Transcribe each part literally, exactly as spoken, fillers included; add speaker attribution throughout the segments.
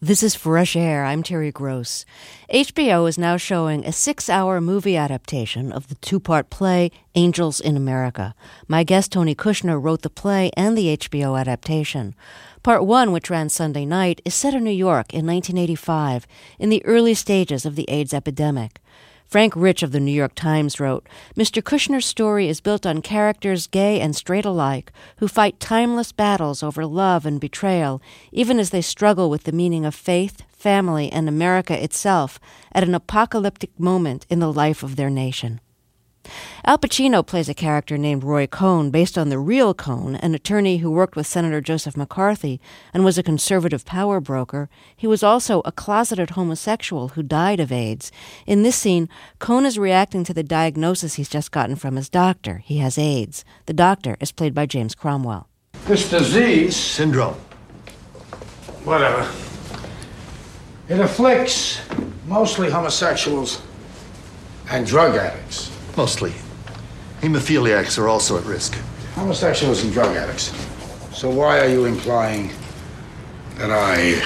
Speaker 1: This is Fresh Air. I'm Terry Gross. H B O is now showing a six-hour movie adaptation of the two-part play Angels in America. My guest, Tony Kushner, wrote the play and the H B O adaptation. Part one, which ran Sunday night, is set in New York in nineteen eighty-five, in the early stages of the AIDS epidemic. Frank Rich of the New York Times wrote, Mister Kushner's story is built on characters, gay and straight alike, who fight timeless battles over love and betrayal, even as they struggle with the meaning of faith, family, and America itself at an apocalyptic moment in the life of their nation. Al Pacino plays a character named Roy Cohn, based on the real Cohn, an attorney who worked with Senator Joseph McCarthy and was a conservative power broker. He was also a closeted homosexual who died of AIDS. In this scene, Cohn is reacting to the diagnosis he's just gotten from his doctor. He has AIDS. The doctor is played by James Cromwell.
Speaker 2: This disease...
Speaker 3: Syndrome.
Speaker 2: Whatever. It afflicts mostly homosexuals and drug addicts.
Speaker 3: Mostly. Hemophiliacs are also at risk.
Speaker 2: Homosexuals and drug addicts. So why are you implying that I...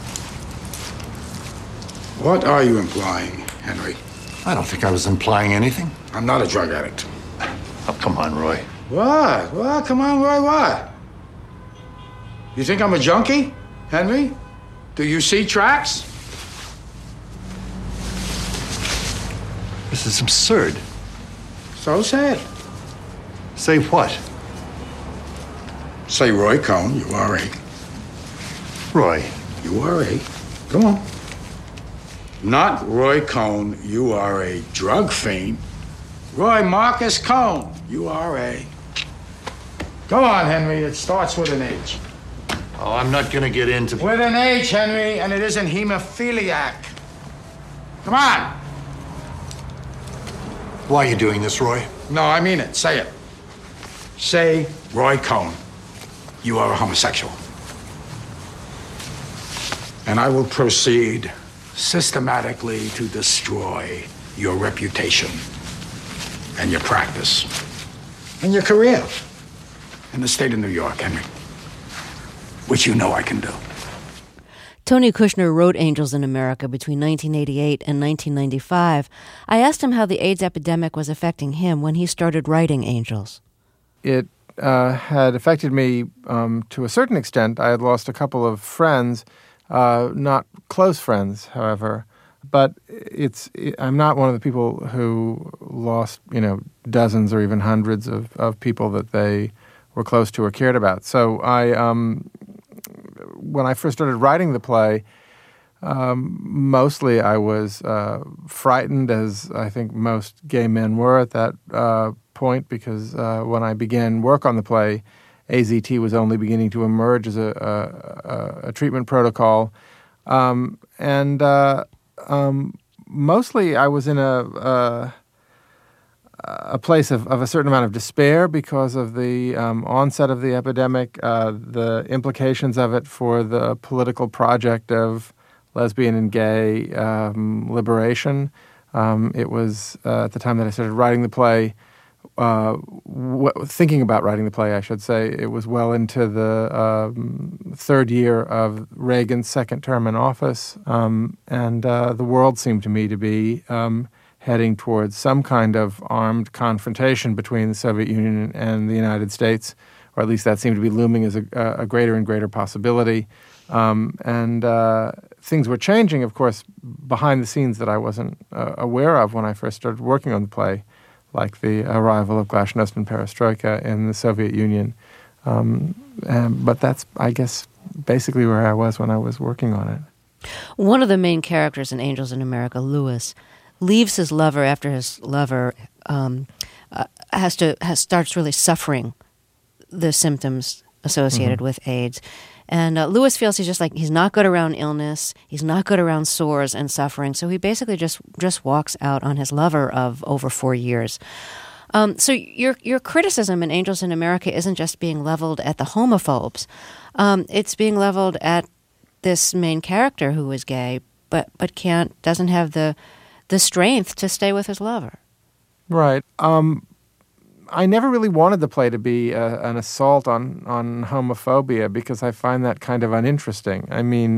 Speaker 2: What are you implying, Henry?
Speaker 3: I don't think I was implying anything.
Speaker 2: I'm not a drug addict.
Speaker 3: Oh, come on, Roy.
Speaker 2: What? What? Come on, Roy, what? You think I'm a junkie, Henry? Do you see tracks?
Speaker 3: This is absurd.
Speaker 2: So say it.
Speaker 3: Say what?
Speaker 2: Say Roy Cohn, you are a...
Speaker 3: Roy.
Speaker 2: You are a... Come on. Not Roy Cohn, you are a drug fiend. Roy Marcus Cohn, you are a... Come on, Henry, it starts with an H.
Speaker 3: Oh, I'm not gonna get into...
Speaker 2: With an H, Henry, and it isn't hemophiliac. Come on.
Speaker 3: Why are you doing this, Roy?
Speaker 2: No, I mean it. Say it. Say, Roy Cohn, you are a homosexual. And I will proceed systematically to destroy your reputation and your practice and your career in the state of New York, Henry, which you know I can do.
Speaker 1: Tony Kushner wrote Angels in America between nineteen eighty-eight and nineteen ninety-five. I asked him how the AIDS epidemic was affecting him when he started writing Angels.
Speaker 4: It uh, had affected me um, to a certain extent. I had lost a couple of friends, uh, not close friends, however. But it's it, I'm not one of the people who lost, you know, dozens or even hundreds of, of people that they were close to or cared about. So I... Um, When I first started writing the play, um, mostly I was uh, frightened, as I think most gay men were at that uh, point, because uh, when I began work on the play, A Z T was only beginning to emerge as a, a, a treatment protocol. Um, and uh, um, mostly I was in a... a a place of, of a certain amount of despair because of the um, onset of the epidemic, uh, the implications of it for the political project of lesbian and gay um, liberation. Um, it was uh, at the time that I started writing the play, uh, w- thinking about writing the play, I should say, it was well into the um, third year of Reagan's second term in office, um, and uh, the world seemed to me to be... Um, heading towards some kind of armed confrontation between the Soviet Union and the United States, or at least that seemed to be looming as a, a greater and greater possibility. Um, and uh, things were changing, of course, behind the scenes that I wasn't uh, aware of when I first started working on the play, like the arrival of glasnost and perestroika in the Soviet Union. Um, and, but that's, I guess, basically where I was when I was working on it.
Speaker 1: One of the main characters in Angels in America, Lewis, leaves his lover after his lover um, uh, has to has starts really suffering the symptoms associated mm-hmm. with AIDS. And uh, Lewis feels he's just like, he's not good around illness, he's not good around sores and suffering, so he basically just, just walks out on his lover of over four years. Um, so your your criticism in Angels in America isn't just being leveled at the homophobes. Um, it's being leveled at this main character who is gay, but but can't, doesn't have the the strength to stay with his lover.
Speaker 4: Right. Um, I never really wanted the play to be a, an assault on, on homophobia because I find that kind of uninteresting. I mean,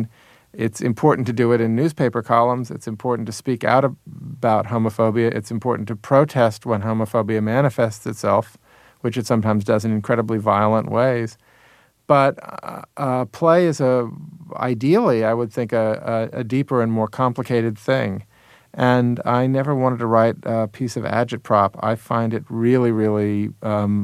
Speaker 4: It's important to do it in newspaper columns. It's important to speak out about homophobia. It's important to protest when homophobia manifests itself, which it sometimes does in incredibly violent ways. But uh, uh, play is a, ideally, I would think, a, a, a deeper and more complicated thing. And I never wanted to write a piece of agitprop. I find it really, really um,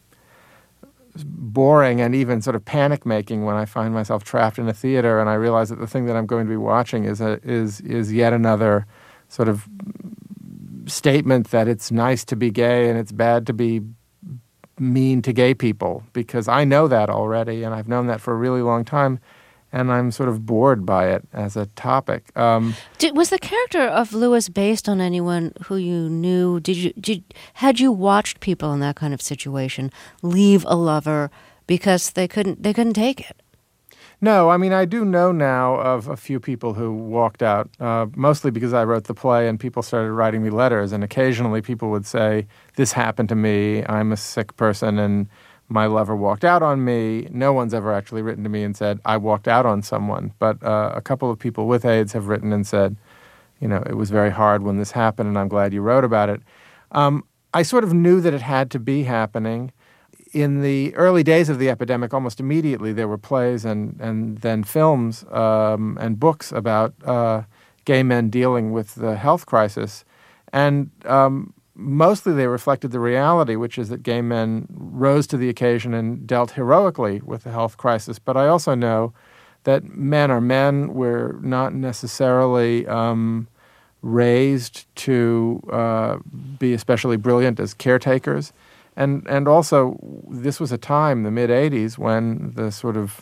Speaker 4: boring and even sort of panic-making when I find myself trapped in a theater and I realize that the thing that I'm going to be watching is a, is is yet another sort of statement that it's nice to be gay and it's bad to be mean to gay people, because I know that already and I've known that for a really long time. And I'm sort of bored by it as a topic. Um,
Speaker 1: did, was the character of Lewis based on anyone who you knew? Did you did had you watched people in that kind of situation leave a lover because they couldn't they couldn't take it?
Speaker 4: No, I mean I do know now of a few people who walked out, uh, mostly because I wrote the play and people started writing me letters, and occasionally people would say, "This happened to me. I'm a sick person and my lover walked out on me." No one's ever actually written to me and said, I walked out on someone. But uh, a couple of people with AIDS have written and said, you know, it was very hard when this happened and I'm glad you wrote about it. Um, I sort of knew that it had to be happening. In the early days of the epidemic, almost immediately, there were plays and, and then films um, and books about uh, gay men dealing with the health crisis. And um, mostly they reflected the reality, which is that gay men rose to the occasion and dealt heroically with the health crisis. But I also know that men are men. We're not necessarily um, raised to uh, be especially brilliant as caretakers. And and also, this was a time, the mid-eighties, when the sort of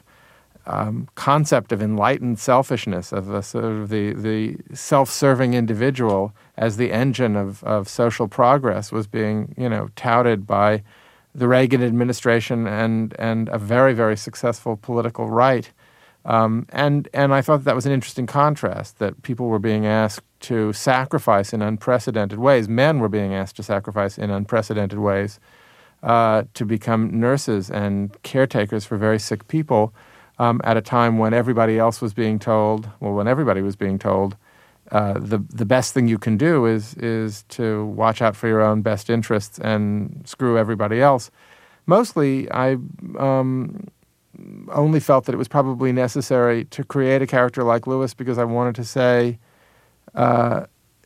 Speaker 4: Um, concept of enlightened selfishness, of a sort of the, the self-serving individual as the engine of, of social progress was being, you know, touted by the Reagan administration and and a very, very successful political right. Um, and and I thought that was an interesting contrast, that people were being asked to sacrifice in unprecedented ways. Men were being asked to sacrifice in unprecedented ways uh, to become nurses and caretakers for very sick people. Um, at a time when everybody else was being told, well, when everybody was being told, uh, the the best thing you can do is is to watch out for your own best interests and screw everybody else. Mostly, I um, only felt that it was probably necessary to create a character like Lewis because I wanted to say uh,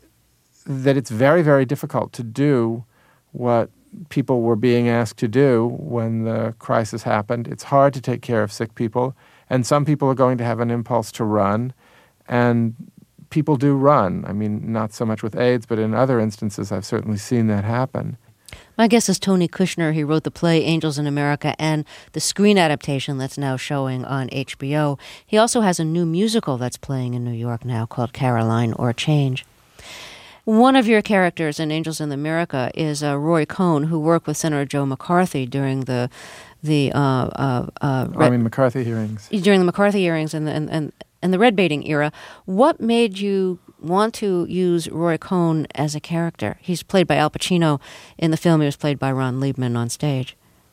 Speaker 4: that it's very, very difficult to do what people were being asked to do when the crisis happened. It's hard to take care of sick people, and some people are going to have an impulse to run, and people do run. I mean, not so much with AIDS, but in other instances I've certainly seen that happen.
Speaker 1: My guest is Tony Kushner. He wrote the play Angels in America and the screen adaptation that's now showing on H B O. He also has a new musical that's playing in New York now called Caroline or Change. One of your characters in Angels in America is uh, Roy Cohn, who worked with Senator Joe McCarthy during the the uh, uh, uh,
Speaker 4: Red, Army McCarthy hearings.
Speaker 1: During the McCarthy hearings and the, and, and, and the red baiting era. What made you want to use Roy Cohn as a character? He's played by Al Pacino in the film. He was played by Ron Liebman on stage.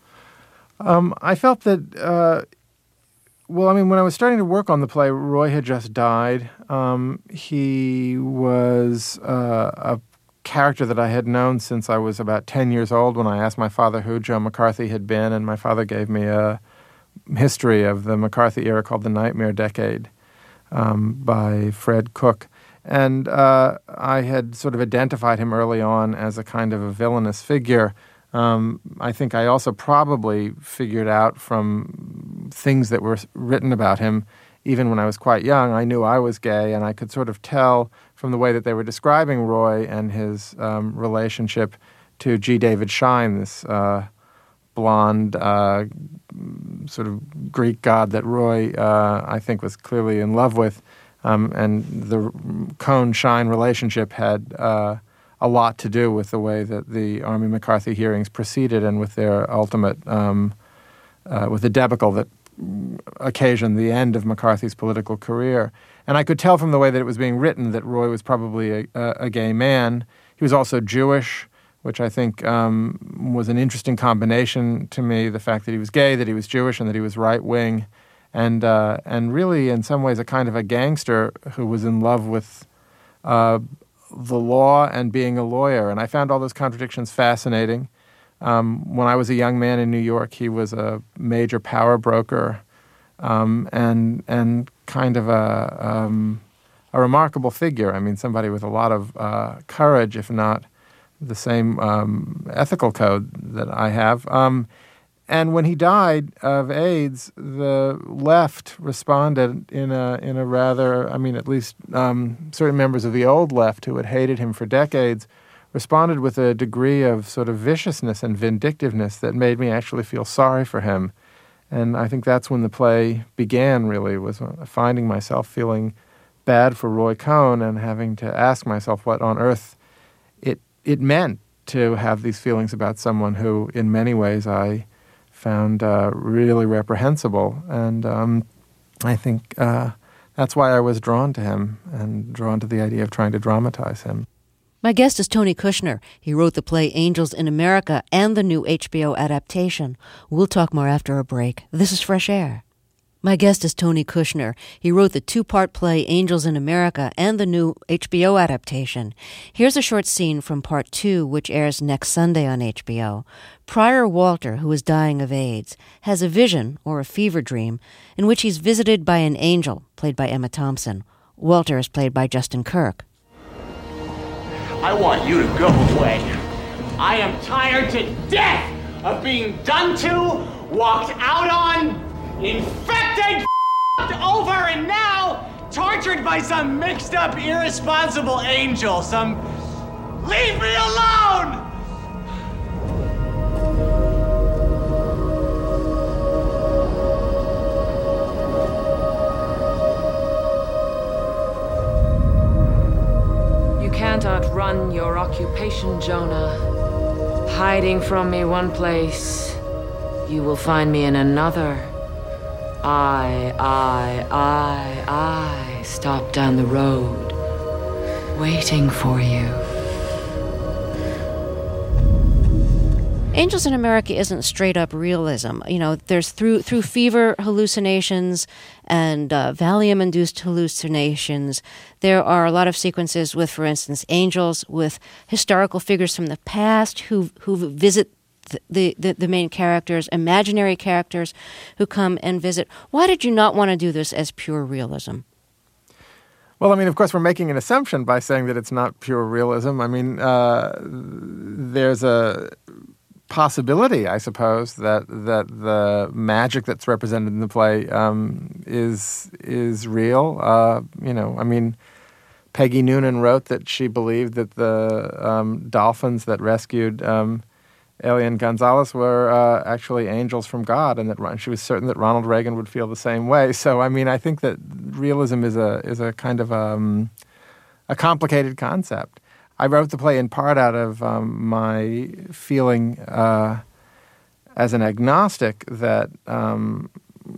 Speaker 4: Um, I felt that. Uh, Well, I mean, when I was starting to work on the play, Roy had just died. Um, he was uh, a character that I had known since I was about ten years old when I asked my father who Joe McCarthy had been, and my father gave me a history of the McCarthy era called the Nightmare Decade um, by Fred Cook. And uh, I had sort of identified him early on as a kind of a villainous figure. Um, I think I also probably figured out from things that were written about him, even when I was quite young, I knew I was gay, and I could sort of tell from the way that they were describing Roy and his um, relationship to G. David Shine, this uh, blonde uh, sort of Greek god that Roy, uh, I think, was clearly in love with. Um, and the Cohn-Shine relationship had Uh, a lot to do with the way that the Army McCarthy hearings proceeded and with their ultimate, um, uh, with the debacle that occasioned the end of McCarthy's political career. And I could tell from the way that it was being written that Roy was probably a, a, a gay man. He was also Jewish, which I think um, was an interesting combination to me, the fact that he was gay, that he was Jewish, and that he was right-wing. and uh, and really in some ways a kind of a gangster who was in love with uh, the law and being a lawyer. And I found all those contradictions fascinating. Um, when I was a young man in New York, he was a major power broker um, and and kind of a, um, a remarkable figure. I mean, somebody with a lot of uh, courage, if not the same um, ethical code that I have. Um, and when he died of AIDS, the left responded in a in a rather, I mean, at least um, certain members of the old left who had hated him for decades responded with a degree of sort of viciousness and vindictiveness that made me actually feel sorry for him. And I think that's when the play began, really, was finding myself feeling bad for Roy Cohn and having to ask myself what on earth it it meant to have these feelings about someone who, in many ways, I found uh, really reprehensible. And um, I think uh, that's why I was drawn to him and drawn to the idea of trying to dramatize him.
Speaker 1: My guest is Tony Kushner. He wrote the play Angels in America and the new H B O adaptation. We'll talk more after a break. This is Fresh Air. My guest is Tony Kushner. He wrote the two-part play Angels in America and the new H B O adaptation. Here's a short scene from part two, which airs next Sunday on H B O. Prior Walter, who is dying of AIDS, has a vision, or a fever dream, in which he's visited by an angel, played by Emma Thompson. Walter is played by Justin Kirk.
Speaker 5: I want you to go away. I am tired to death of being done to, walked out on, infected, over, and now tortured by some mixed up, irresponsible angel. Some... Leave me alone!
Speaker 6: You can't outrun your occupation, Jonah. Hiding from me one place, you will find me in another. I, I, I, I stop down the road, waiting for you.
Speaker 1: Angels in America isn't straight-up realism. You know, there's through through fever hallucinations and uh, Valium-induced hallucinations. There are a lot of sequences with, for instance, angels with historical figures from the past who who visit the, the, the main characters, imaginary characters who come and visit. Why did you not want to do this as pure realism?
Speaker 4: Well, I mean, of course, we're making an assumption by saying that it's not pure realism. I mean, uh, there's a possibility, I suppose, that that the magic that's represented in the play um, is is real. Uh, you know, I mean, Peggy Noonan wrote that she believed that the um, dolphins that rescued um, Elian Gonzalez were uh, actually angels from God, and that and she was certain that Ronald Reagan would feel the same way. So, I mean, I think that realism is a is a kind of um, a complicated concept. I wrote the play in part out of um, my feeling uh, as an agnostic that um,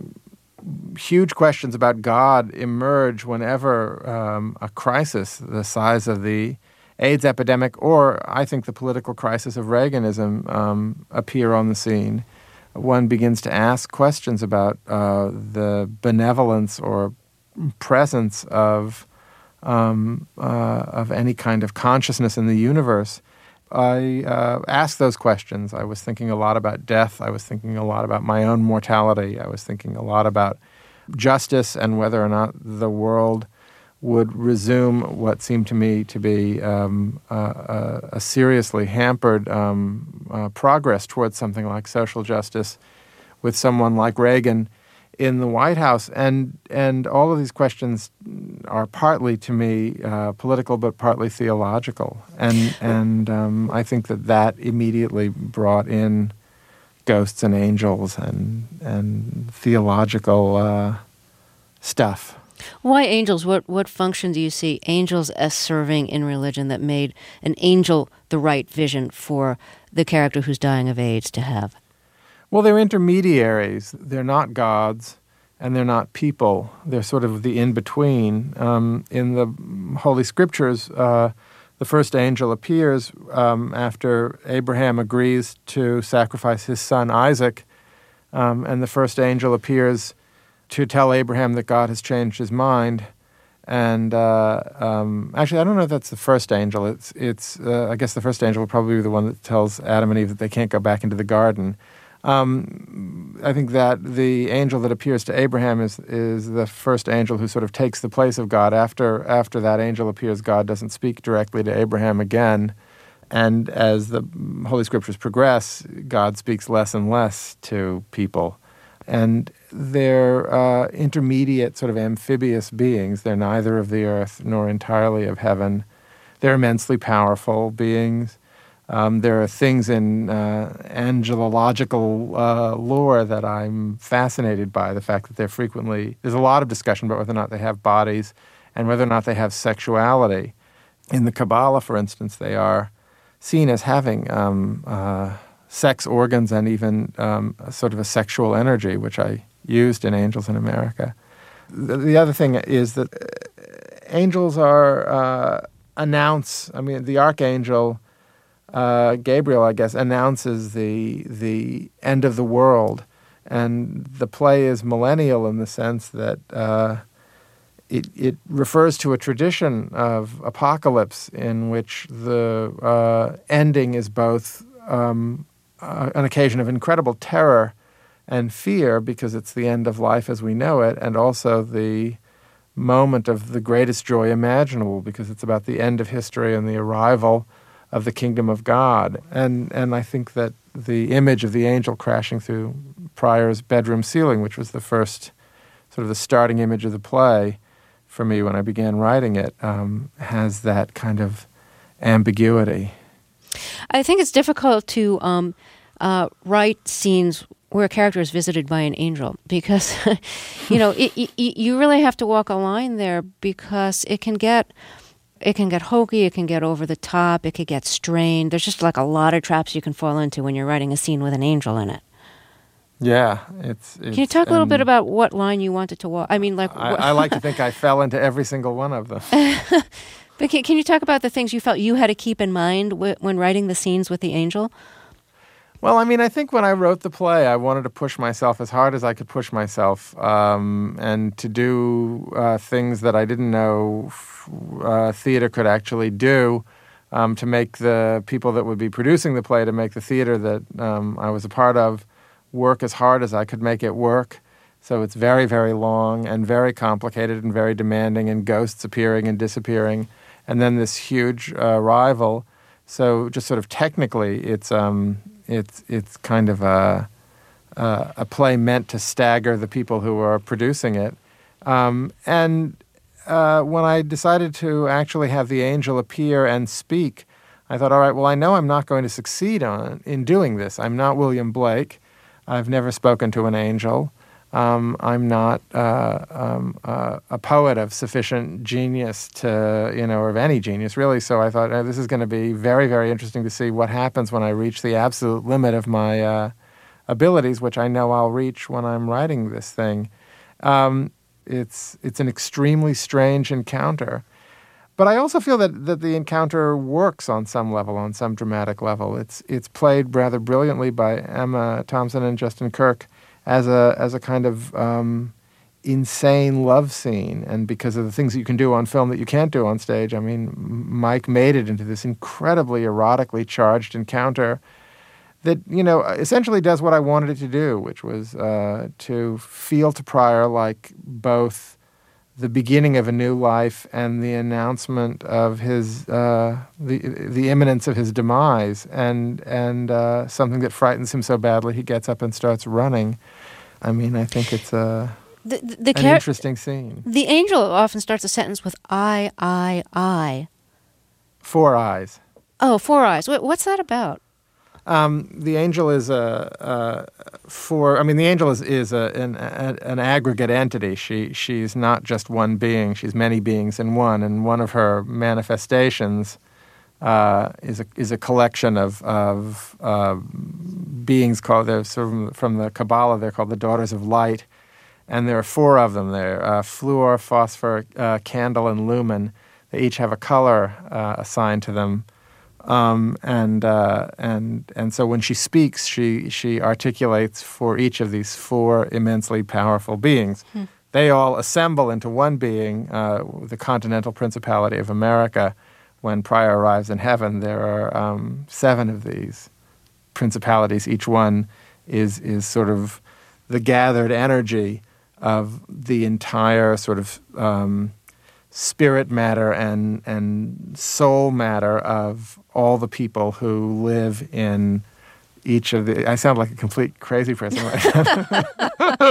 Speaker 4: huge questions about God emerge whenever um, a crisis the size of the AIDS epidemic or, I think, the political crisis of Reaganism um, appear on the scene. One begins to ask questions about uh, the benevolence or presence of Um, uh, of any kind of consciousness in the universe. I uh, asked those questions. I was thinking a lot about death. I was thinking a lot about my own mortality. I was thinking a lot about justice and whether or not the world would resume what seemed to me to be um, a, a seriously hampered um, uh, progress towards something like social justice with someone like Reagan in the White House. And and all of these questions are partly, to me, uh, political, but partly theological. And and um, I think that that immediately brought in ghosts and angels and and theological uh, stuff.
Speaker 1: Why angels? What what function do you see angels as serving in religion that made an angel the right vision for the character who's dying of AIDS to have?
Speaker 4: Well, they're intermediaries. They're not gods, and they're not people. They're sort of the in-between. Um, in the Holy Scriptures, uh, the first angel appears um, after Abraham agrees to sacrifice his son Isaac, um, and the first angel appears to tell Abraham that God has changed his mind. And uh, um, actually, I don't know if that's the first angel. It's, it's. Uh, I guess the first angel will probably be the one that tells Adam and Eve that they can't go back into the garden. Um, I think that the angel that appears to Abraham is is the first angel who sort of takes the place of God. After after that angel appears, God doesn't speak directly to Abraham again. And as the Holy Scriptures progress, God speaks less and less to people. And they're uh, intermediate sort of amphibious beings. They're neither of the earth nor entirely of heaven. They're immensely powerful beings. Um, there are things in uh, angelological uh, lore that I'm fascinated by, the fact that they're frequently, there's a lot of discussion about whether or not they have bodies and whether or not they have sexuality. In the Kabbalah, for instance, they are seen as having um, uh, sex organs and even um, a sort of a sexual energy, which I used in Angels in America. The, the other thing is that angels are uh, announce, I mean, the archangel uh, Gabriel, I guess, announces the the end of the world. And the play is millennial in the sense that uh, it, it refers to a tradition of apocalypse in which the uh, ending is both um, uh, an occasion of incredible terror and fear because it's the end of life as we know it, and also the moment of the greatest joy imaginable because it's about the end of history and the arrival of the kingdom of God. And and I think that the image of the angel crashing through Prior's bedroom ceiling, which was the first sort of the starting image of the play for me when I began writing it, um, has that kind of ambiguity.
Speaker 1: I think it's difficult to um, uh, write scenes where a character is visited by an angel because, you know, it, it, you really have to walk a line there because it can get it can get hokey, it can get over the top, it could get strained. There's just like a lot of traps you can fall into when you're writing a scene with an angel in it.
Speaker 4: Yeah, it's. it's
Speaker 1: can you talk a little bit about what line you wanted to walk? I mean, like
Speaker 4: I, I like to think I fell into every single one of them.
Speaker 1: But can, can you talk about the things you felt you had to keep in mind w- when writing the scenes with the angel?
Speaker 4: Well, I mean, I think when I wrote the play, I wanted to push myself as hard as I could push myself, um, and to do uh, things that I didn't know uh, theater could actually do, um, to make the people that would be producing the play, to make the theater that um, I was a part of, work as hard as I could make it work. So it's very, very long and very complicated and very demanding, and ghosts appearing and disappearing, and then this huge uh, rival. So just sort of technically, it's um, it's it's kind of a, a a play meant to stagger the people who are producing it. Um, and uh, when I decided to actually have the angel appear and speak, I thought, all right, well, I know I'm not going to succeed on in doing this. I'm not William Blake. I've never spoken to an angel. Um, I'm not uh, um, uh, a poet of sufficient genius to, you know, or of any genius, really. So I thought, oh, this is going to be very, very interesting to see what happens when I reach the absolute limit of my uh, abilities, which I know I'll reach when I'm writing this thing. Um, it's it's an extremely strange encounter. But I also feel that, that the encounter works on some level, on some dramatic level. It's it's played rather brilliantly by Emma Thompson and Justin Kirk as a as a kind of um, insane love scene. And because of the things that you can do on film that you can't do on stage, I mean, Mike made it into this incredibly erotically charged encounter that, you know, essentially does what I wanted it to do, which was uh, to feel to Prior like both the beginning of a new life and the announcement of his uh, the the imminence of his demise, and and uh, something that frightens him so badly he gets up and starts running. I mean, I think it's a
Speaker 1: the, the, the
Speaker 4: an
Speaker 1: char-
Speaker 4: interesting scene.
Speaker 1: The angel often starts a sentence with I, I, I.
Speaker 4: Four eyes.
Speaker 1: Oh, four eyes. What, what's that about?
Speaker 4: Um, the angel is a, a for. I mean, the angel is is a, an a, an aggregate entity. She she's not just one being. She's many beings in one. And one of her manifestations uh, is a is a collection of of uh, beings called. They're sort of from the Kabbalah. They're called the Daughters of Light, and there are four of them. They're uh, fluor, phosphor, uh, candle, and lumen. They each have a color uh, assigned to them. Um, and uh, and and so when she speaks, she she articulates for each of these four immensely powerful beings. Hmm. They all assemble into one being, uh, the Continental Principality of America. When Prior arrives in heaven, there are um, seven of these principalities. Each one is is sort of the gathered energy of the entire sort of um, spirit matter and and soul matter of all the people who live in each of the... I sound like a complete crazy person right now.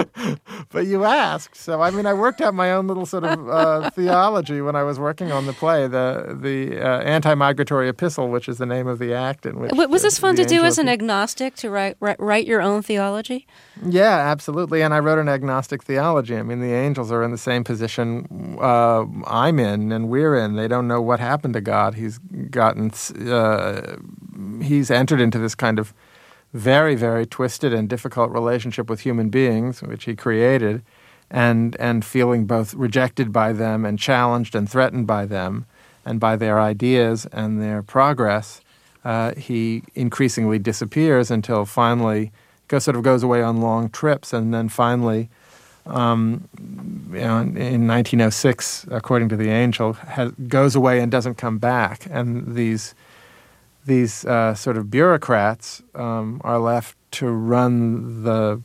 Speaker 4: But you asked. So, I mean, I worked out my own little sort of uh, theology when I was working on the play, the the uh, Anti-Migratory Epistle, which is the name of the act in which...
Speaker 1: Was this fun to do as an
Speaker 4: be.
Speaker 1: agnostic, to write, write write your own theology?
Speaker 4: Yeah, absolutely. And I wrote an agnostic theology. I mean, the angels are in the same position uh, I'm in and we're in. They don't know what happened to God. He's gotten... Uh, he's entered into this kind of very, very twisted and difficult relationship with human beings, which he created, and and feeling both rejected by them and challenged and threatened by them and by their ideas and their progress. Uh, he increasingly disappears until finally goes, sort of goes away on long trips, and then finally, um, you know, in, in nineteen oh six, according to the angel, has, goes away and doesn't come back. And these these uh, sort of bureaucrats um, are left to run the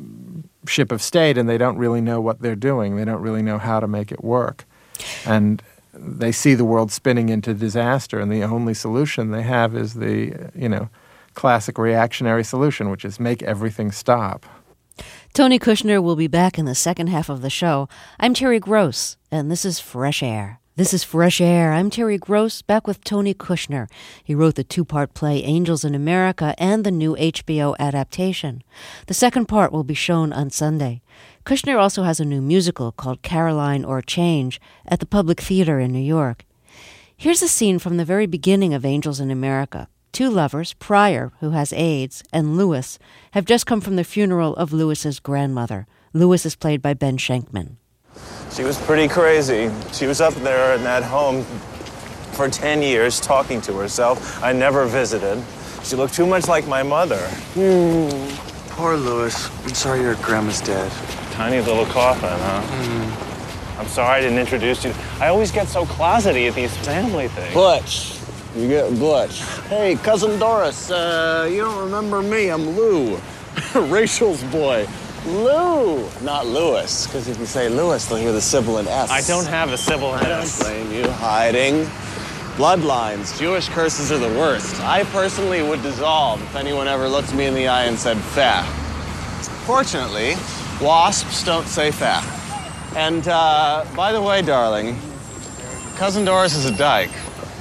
Speaker 4: ship of state, and they don't really know what they're doing. They don't really know how to make it work. And they see the world spinning into disaster, and the only solution they have is the, you know, classic reactionary solution, which is make everything stop.
Speaker 1: Tony Kushner will be back in the second half of the show. I'm Terry Gross, and this is Fresh Air. This is Fresh Air. I'm Terry Gross, back with Tony Kushner. He wrote the two-part play Angels in America and the new H B O adaptation. The second part will be shown on Sunday. Kushner also has a new musical called Caroline or Change at the Public Theater in New York. Here's a scene from the very beginning of Angels in America. Two lovers, Prior, who has AIDS, and Lewis, have just come from the funeral of Lewis's grandmother. Lewis is played by Ben Schenkman.
Speaker 7: She was pretty crazy. She was up there in that home for ten years talking to herself. I never visited. She looked too much like my mother.
Speaker 8: Mm. Poor Lewis. I'm sorry your grandma's dead.
Speaker 7: Tiny little coffin, huh?
Speaker 8: Mm.
Speaker 7: I'm sorry I didn't introduce you. I always get so closeted at these family things.
Speaker 8: Butch. You get Butch. Hey, Cousin Doris, uh, you don't remember me. I'm Lou. Rachel's boy. Lou, not Lewis, because if you say Lewis, they'll hear the sibilant S.
Speaker 7: I don't have a sibilant S.
Speaker 8: I don't blame you. Hiding. Bloodlines. Jewish curses are the worst. I personally would dissolve if anyone ever looked me in the eye and said fat. Fortunately, wasps don't say fat. And, uh, by the way, darling, Cousin Doris is a dyke.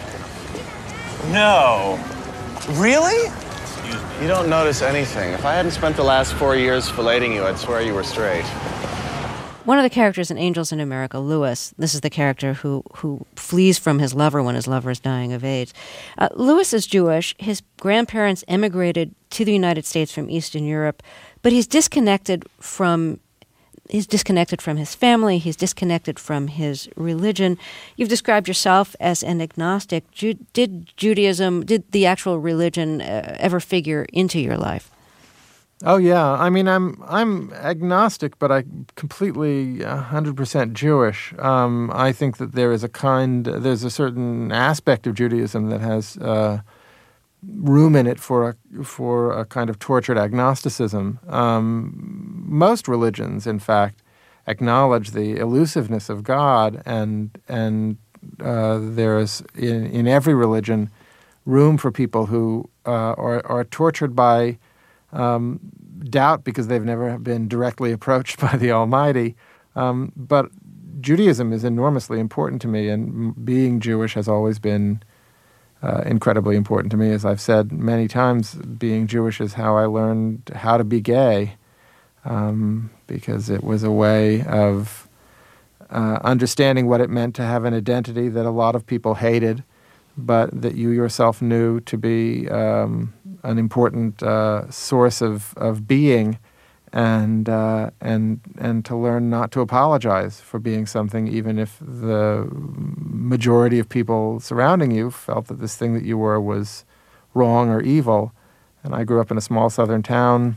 Speaker 7: No. Really?
Speaker 8: You don't notice anything. If I hadn't spent the last four years filleting you, I'd swear you were straight.
Speaker 1: One of the characters in Angels in America, Lewis, this is the character who, who flees from his lover when his lover is dying of AIDS. Uh, Lewis is Jewish. His grandparents emigrated to the United States from Eastern Europe, but he's disconnected from He's disconnected from his family. He's disconnected from his religion. You've described yourself as an agnostic. Ju- did Judaism, did the actual religion uh, ever figure into your life?
Speaker 4: Oh yeah, I mean, I'm I'm agnostic, but I'm completely one hundred percent Jewish. Um, I think that there is a kind, there's a certain aspect of Judaism that has uh, room in it for a, for a kind of tortured agnosticism. Um, most religions, in fact, acknowledge the elusiveness of God, and and uh, there is in, in every religion room for people who uh, are are tortured by um, doubt because they've never been directly approached by the Almighty. Um, but Judaism is enormously important to me, and being Jewish has always been Uh, incredibly important to me. As I've said many times, being Jewish is how I learned how to be gay, um, because it was a way of uh, understanding what it meant to have an identity that a lot of people hated, but that you yourself knew to be um, an important uh, source of, of being, and uh, and and to learn not to apologize for being something, even if the majority of people surrounding you felt that this thing that you were was wrong or evil. And I grew up in a small southern town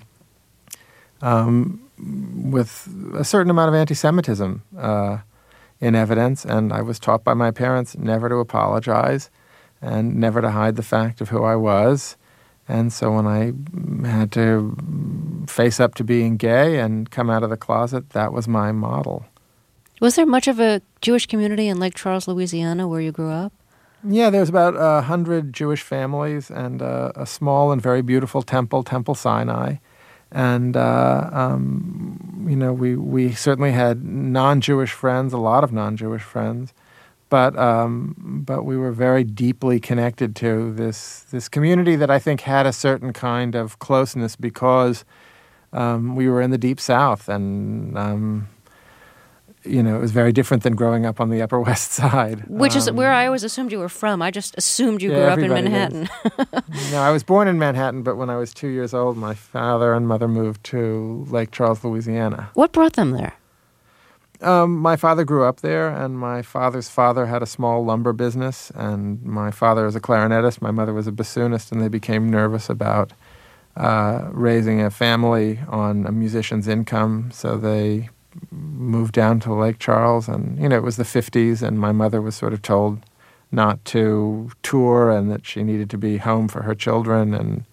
Speaker 4: um, with a certain amount of anti-Semitism uh, in evidence, and I was taught by my parents never to apologize and never to hide the fact of who I was. And so when I had to face up to being gay and come out of the closet, that was my model.
Speaker 1: Was there much of a Jewish community in Lake Charles, Louisiana, where you grew up?
Speaker 4: Yeah, there's about a hundred Jewish families and uh, a small and very beautiful temple, Temple Sinai. And, uh, um, you know, we, we certainly had non-Jewish friends, a lot of non-Jewish friends. But um, but we were very deeply connected to this this community that I think had a certain kind of closeness because um, we were in the Deep South, and um, you know it was very different than growing up on the Upper West Side,
Speaker 1: which
Speaker 4: um,
Speaker 1: is where I always assumed you were from. I just assumed you
Speaker 4: yeah,
Speaker 1: grew up in
Speaker 4: everybody
Speaker 1: Manhattan.
Speaker 4: No, I was born in Manhattan, but when I was two years old, my father and mother moved to Lake Charles, Louisiana.
Speaker 1: What brought them there?
Speaker 4: Um, my father grew up there, and my father's father had a small lumber business, and my father was a clarinetist, my mother was a bassoonist, and they became nervous about uh, raising a family on a musician's income, so they moved down to Lake Charles, and, you know, it was the fifties, and my mother was sort of told not to tour and that she needed to be home for her children, and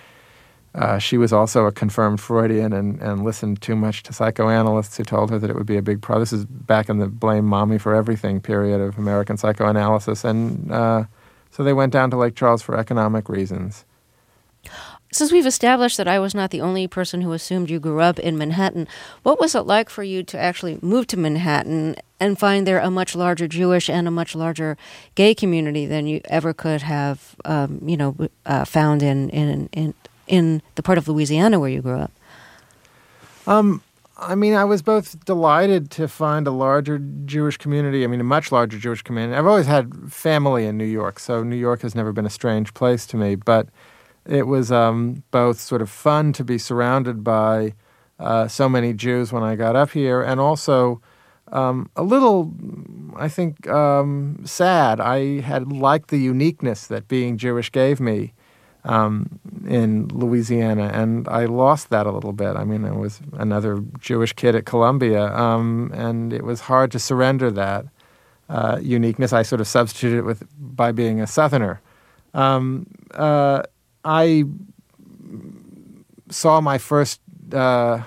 Speaker 4: Uh, she was also a confirmed Freudian and, and listened too much to psychoanalysts who told her that it would be a big problem. This is back in the blame mommy for everything period of American psychoanalysis. And uh, so they went down to Lake Charles for economic reasons.
Speaker 1: Since we've established that I was not the only person who assumed you grew up in Manhattan, what was it like for you to actually move to Manhattan and find there a much larger Jewish and a much larger gay community than you ever could have, um, you know, uh, found in in in in the part of Louisiana where you grew up?
Speaker 4: Um, I mean, I was both delighted to find a larger Jewish community, I mean, a much larger Jewish community. I've always had family in New York, so New York has never been a strange place to me. But it was um, both sort of fun to be surrounded by uh, so many Jews when I got up here, and also um, a little, I think, um, sad. I had liked the uniqueness that being Jewish gave me Um, in Louisiana, and I lost that a little bit. I mean, I was another Jewish kid at Columbia, um, and it was hard to surrender that uh, uniqueness. I sort of substituted it with by being a Southerner. Um, uh, I saw my first, uh,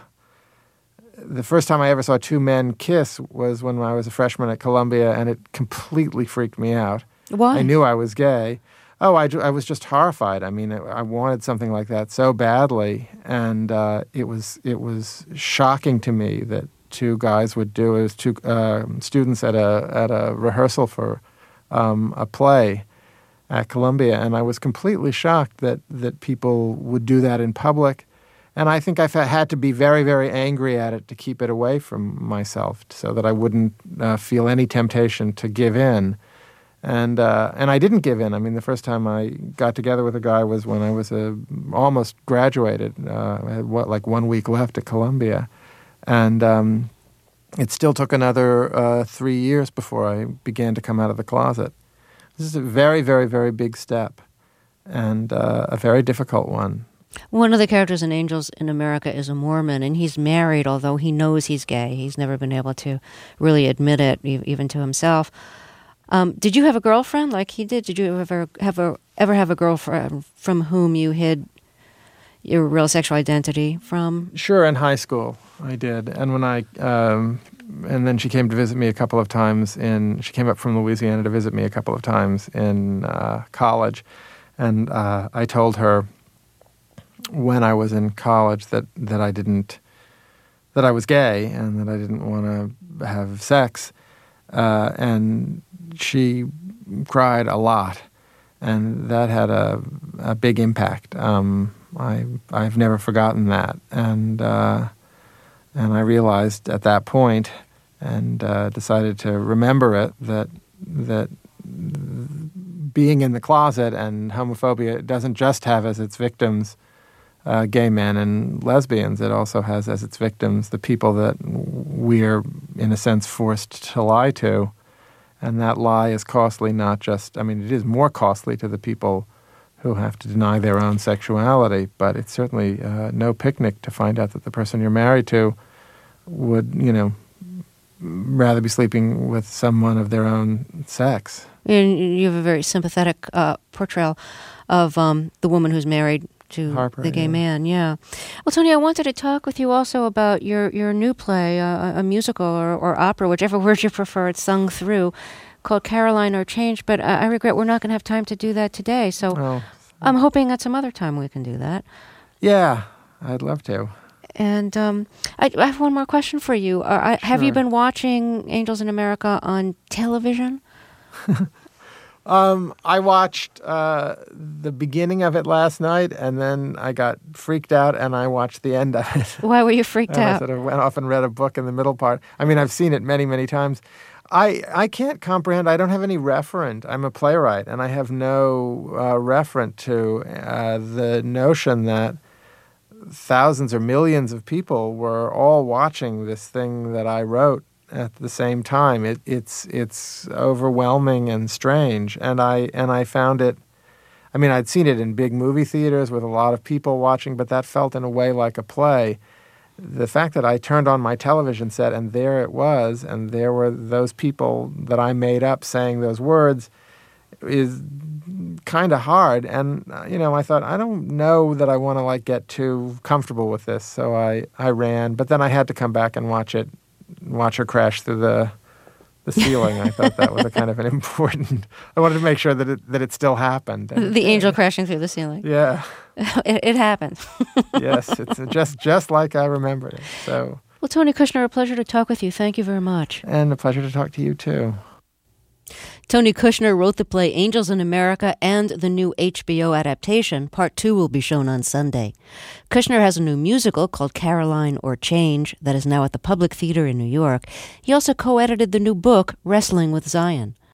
Speaker 4: the first time I ever saw two men kiss was when I was a freshman at Columbia, and it completely freaked me out.
Speaker 1: Why?
Speaker 4: I knew I was gay. Oh, I, I was just horrified. I mean, I wanted something like that so badly, and uh, it was it was shocking to me that two guys would do it. It was two uh, students at a at a rehearsal for um, a play at Columbia, and I was completely shocked that that people would do that in public. And I think I had to be very, very angry at it to keep it away from myself, so that I wouldn't uh, feel any temptation to give in. And uh, and I didn't give in. I mean, the first time I got together with a guy was when I was a, almost graduated. Uh, I had, what, like one week left at Columbia. And um, it still took another uh, three years before I began to come out of the closet. This is a very, very, very big step, and uh, a very difficult one.
Speaker 1: One of the characters in Angels in America is a Mormon, and he's married, although he knows he's gay. He's never been able to really admit it, even to himself. Um, did you have a girlfriend like he did? Did you ever have a ever have a girlfriend from whom you hid your real sexual identity from?
Speaker 4: Sure, in high school I did, and when I um, and then she came to visit me a couple of times. In she came up from Louisiana to visit me a couple of times in uh, college, and uh, I told her when I was in college that that I didn't that I was gay and that I didn't want to have sex, uh, and she cried a lot, and that had a, a big impact. Um, I I've never forgotten that, and uh, and I realized at that point, and uh, decided to remember it, that that being in the closet and homophobia doesn't just have as its victims uh, gay men and lesbians. It also has as its victims the people that we're, in a sense, forced to lie to. And that lie is costly not just, I mean, it is more costly to the people who have to deny their own sexuality, but it's certainly uh, no picnic to find out that the person you're married to would, you know, rather be sleeping with someone of their own sex.
Speaker 1: And you have a very sympathetic uh, portrayal of um, the woman who's married to
Speaker 4: Harper,
Speaker 1: the gay
Speaker 4: yeah.
Speaker 1: man, yeah. Well, Tony, I wanted to talk with you also about your, your new play, uh, a musical or, or opera, whichever word you prefer, it's sung through, called Caroline or Change, but uh, I regret we're not going to have time to do that today, so
Speaker 4: Oh.
Speaker 1: I'm hoping at some other time we can do that.
Speaker 4: Yeah, I'd love to.
Speaker 1: And um, I, I have one more question for you. Uh, I, have you
Speaker 4: Sure.
Speaker 1: been watching Angels in America on television?
Speaker 4: Um, I watched uh, the beginning of it last night, and then I got freaked out, and I watched the end of it.
Speaker 1: Why were you freaked
Speaker 4: and I
Speaker 1: out?
Speaker 4: sort of went off and read a book in the middle part. I mean, I've seen it many, many times. I I can't comprehend. I don't have any referent. I'm a playwright, and I have no uh, referent to uh, the notion that thousands or millions of people were all watching this thing that I wrote at the same time. It, it's it's overwhelming and strange, and I and I found it. I mean, I'd seen it in big movie theaters with a lot of people watching, but that felt in a way like a play. The fact that I turned on my television set and there it was, and there were those people that I made up saying those words, is kind of hard. And, uh, you know, I thought, I don't know that I want to, like, get too comfortable with this. So I, I ran. But then I had to come back and watch it, watch her crash through the the ceiling. I thought that was a kind of an important... I wanted to make sure that it, that it still happened. And,
Speaker 1: The angel crashing through the ceiling.
Speaker 4: Yeah.
Speaker 1: it, it happened.
Speaker 4: Yes, it's just just like I remembered it. So,
Speaker 1: Well, Tony Kushner, a pleasure to talk with you. Thank you very much.
Speaker 4: and a pleasure to talk to you, too.
Speaker 1: Tony Kushner wrote the play Angels in America and the new H B O adaptation. Part two will be shown on Sunday. Kushner has a new musical called Caroline or Change that is now at the Public Theater in New York. He also co-edited the new book, Wrestling with Zion.